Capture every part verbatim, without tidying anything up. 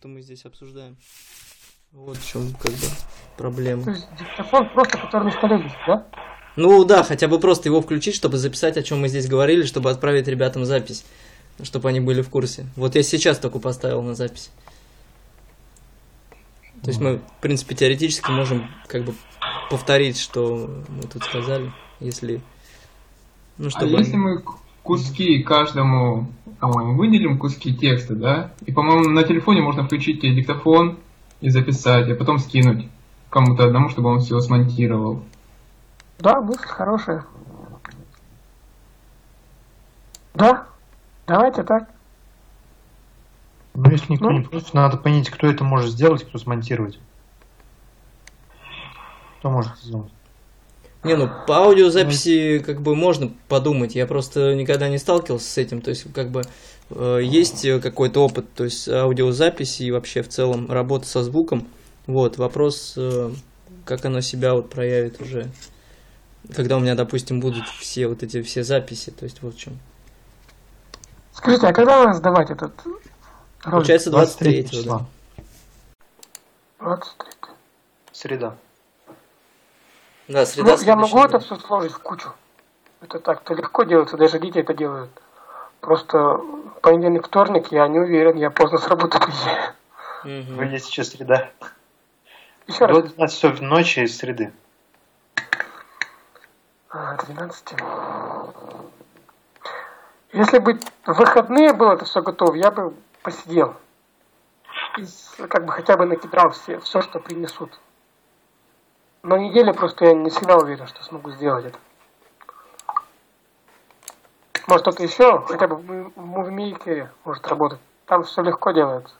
что мы здесь обсуждаем. Вот в чем как бы проблема. То есть диктофон просто, который на столе есть, да? Ну да, хотя бы просто его включить, чтобы записать, о чем мы здесь говорили, чтобы отправить ребятам запись, чтобы они были в курсе. Вот я сейчас только поставил на запись. То есть мы, в принципе, теоретически можем как бы повторить, что мы тут сказали, если... Ну, чтобы а если они... мы куски каждому, по-моему, выделим куски текста, да? И, по-моему, на телефоне можно включить диктофон и записать, а потом скинуть кому-то одному, чтобы он все смонтировал. Да, мысль хорошая. Да, давайте так. Ну, если никто Ну. не против, надо понять, кто это может сделать, кто смонтировать. Кто может это сделать? Не, ну по аудиозаписи как бы можно подумать, я просто никогда не сталкивался с этим, то есть как бы э, есть какой-то опыт, то есть аудиозаписи и вообще в целом работа со звуком, вот, вопрос, э, как оно себя вот проявит уже, когда у меня, допустим, будут все вот эти все записи, то есть вот в чем. Скажите, а когда надо сдавать этот ролик? Получается двадцать третьего, числа. да. двадцать третьего. Среда. Да, среда. Ну, я могу следующая, это да. все сложить в кучу. Это так-то легко делается, даже дети это делают. Просто понедельник, вторник, я не уверен, я поздно с работы приезжаю. Мгм. Вы есть сейчас среда. Еще До раз. двенадцати часов ночи из среды. А, двенадцать. Если бы в выходные было это все готово, я бы посидел. И с- как бы хотя бы накидал все, все, что принесут. На неделе просто я не всегда уверен, что смогу сделать это. Может кто-то еще, хотя бы в мувимейкере может работать. Там все легко делается.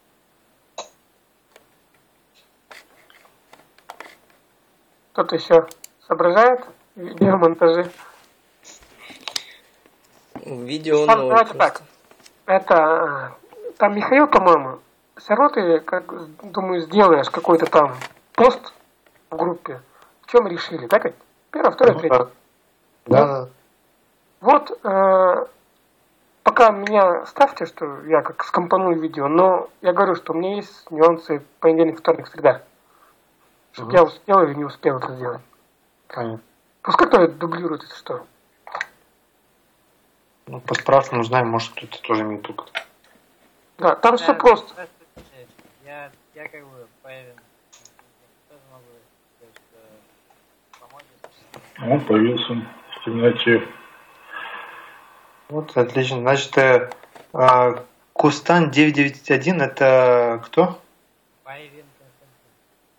Кто-то еще соображает в видеомонтаже? Видео Там, ноль давайте просто. так. Это э, там Михаил, по-моему, все равно ты, как, думаю, сделаешь какой-то там пост в группе. В чем решили, да, Кать? Первое, второе, Ну, третье. Да, да. Вот э, пока меня ставьте, что я как скомпоную видео, но я говорю, что у меня есть нюансы понедельник, вторник, среда. Чтобы Мгм. я успел или не успел это сделать. Понятно. Пускай кто дублирует, если что. Ну, по-справному узнаем, может, кто-то тоже имеет опыт. Да, там все Да, просто. здравствуйте. Я, я как бы Павел, тоже могу сказать, что помочь. Он появился в темноте. Вот, отлично. Значит, э, э, Кустан девятьсот девяносто один это кто? Павел Константин.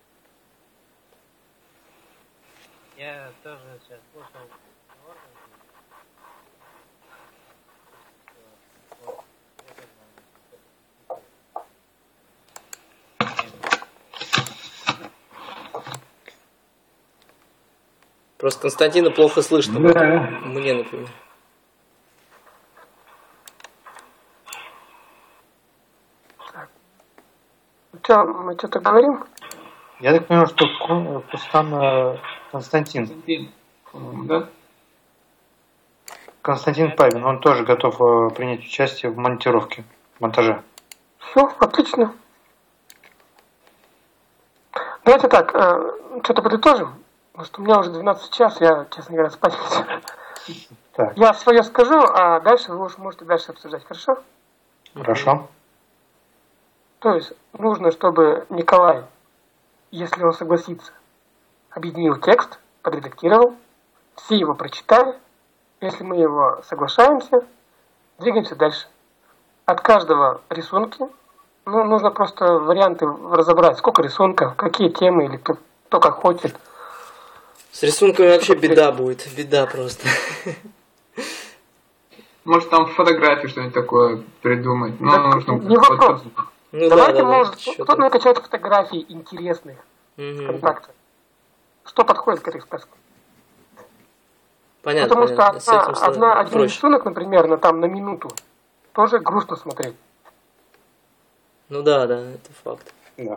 Я тоже сейчас слушал разговор, вот, я тоже могу. Просто Константина плохо слышно. Да. Мне, например. Что, мы что-то говорим? Я так понимаю, что Ку- Кустан э, Константин. Константин, по-моему, да? Константин Павин, он тоже готов э, принять участие в монтировке, монтаже. Все, отлично. Давайте так, э, что-то подытожим. Потому что у меня уже двенадцать час, я, честно говоря, спать хочу. Так, Я свое скажу, а дальше вы уже можете дальше обсуждать, хорошо? хорошо. То есть нужно, чтобы Николай, если он согласится, объединил текст, подредактировал, все его прочитали. Если мы его соглашаемся, двигаемся дальше. От каждого рисунки, ну, нужно просто варианты разобрать, сколько рисунков, какие темы, или кто, кто как хочет. С рисунками вообще беда будет, беда просто. Может там фотографии что-нибудь такое придумать. Но Так, нужно не вопрос. Ну Давайте, да, да, может, да. кто-то накачает фотографий интересных Мгм. контактов. Что подходит к этой сказке? Понятно, Потому что понятно. С одна, этим сложно. одна, один проще. рисунок, например, на, там, на минуту, тоже грустно смотреть. Ну да, да, это факт. Да.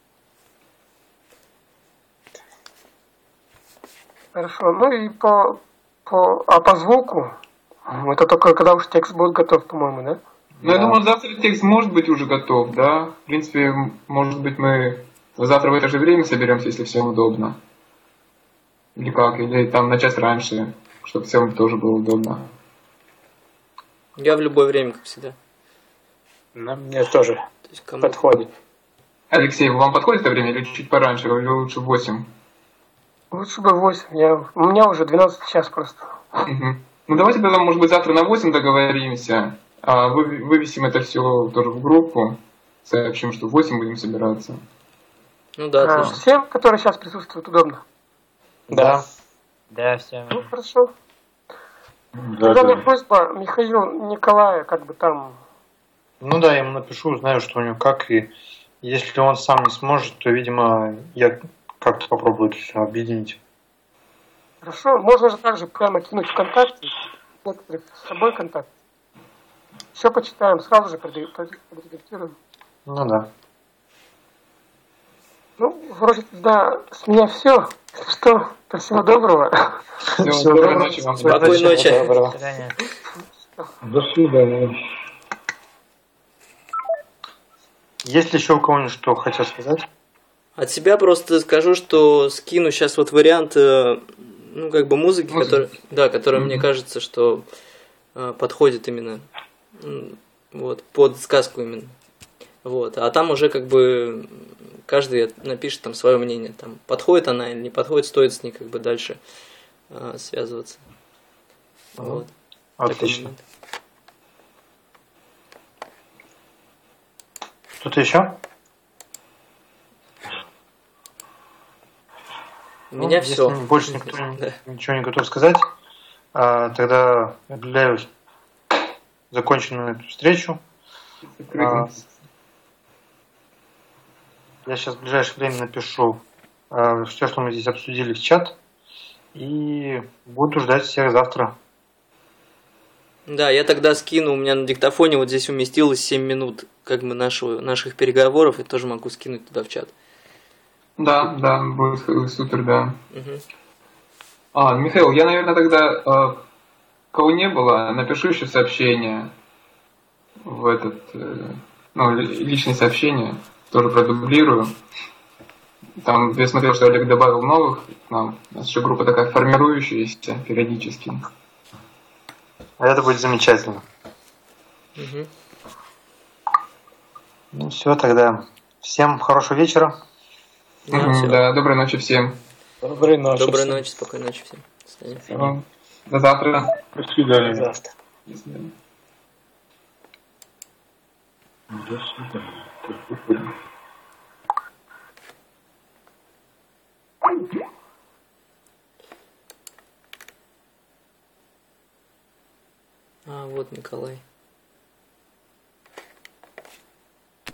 Хорошо. Ну и по, по, а по звуку, это только когда уж текст будет готов, по-моему, да? Ну, я Да. думаю, завтра текст может быть уже готов, да? В принципе, м- может быть, мы завтра в это же время соберемся, если всем удобно. Или как? Или там на час раньше, чтобы всем тоже было удобно. Я в любое время, как всегда. На мне тоже То есть кому... подходит. Алексей, вам подходит это время или чуть пораньше, или лучше в восемь? Лучше бы восемь. Я... У меня уже двенадцать час просто. Мгм. Ну давайте тогда, может быть, завтра на восемь договоримся, а вы- вывесим это все тоже в группу, сообщим, что в восемь будем собираться. Ну да, А, отлично. всем, которые сейчас присутствуют, удобно. Да. Да, всем. Ну, хорошо. Да, Тогда у меня да. просьба Михаил Николая, как бы там... Ну да, я ему напишу, узнаю, что у него как, и если он сам не сможет, то, видимо, я как-то попробую это все объединить. Хорошо, можно же также прямо кинуть ВКонтакте, некоторых с собой контакт. Все почитаем, сразу же проде- проде- подредактируем. Ну да. Ну, вроде тогда с меня все. Если что, то всего доброго. Всё, Всего доброй доброго. ночи вам. Спокойной Всего ночи. доброго. До свидания. До свидания. Есть ли еще у кого-нибудь что хотел сказать? От себя просто скажу, что скину сейчас вот вариант, э, ну, как бы музыки, Музыки. который, да, которая Мгм. мне кажется, что э, подходит именно м, вот, под сказку именно. Вот. А там уже как бы каждый напишет там свое мнение. Там, подходит она или не подходит, стоит с ней как бы дальше э, связываться. Вот. Такой Отлично. момент. Что-то еще? У меня Ну, все. если больше никто ничего не готов сказать, а, тогда объявляю законченную эту встречу. А, Я сейчас в ближайшее время напишу все, что мы здесь обсудили, в чат. И буду ждать всех завтра. Да, я тогда скину, у меня на диктофоне вот здесь уместилось семь минут как бы нашего, наших переговоров, и тоже могу скинуть туда в чат. Да, да, будет э, супер, да. Мгм. А, Михаил, я, наверное, тогда, э, кого не было, напишу еще сообщение в этот, э, ну, ли- личное сообщение, тоже продублирую. Там я смотрел, что Олег добавил новых к нам. У нас еще группа такая формирующаяся периодически. А это будет замечательно. Мгм. Ну все, тогда всем хорошего вечера. Да, Мгм, всё. да, доброй ночи всем. Доброй ночи. Доброй ночи, спокойной ночи всем. До свидания. Всего. До завтра. До свидания. Завтра. До свидания. До свидания. Так, выходим. А, вот Николай.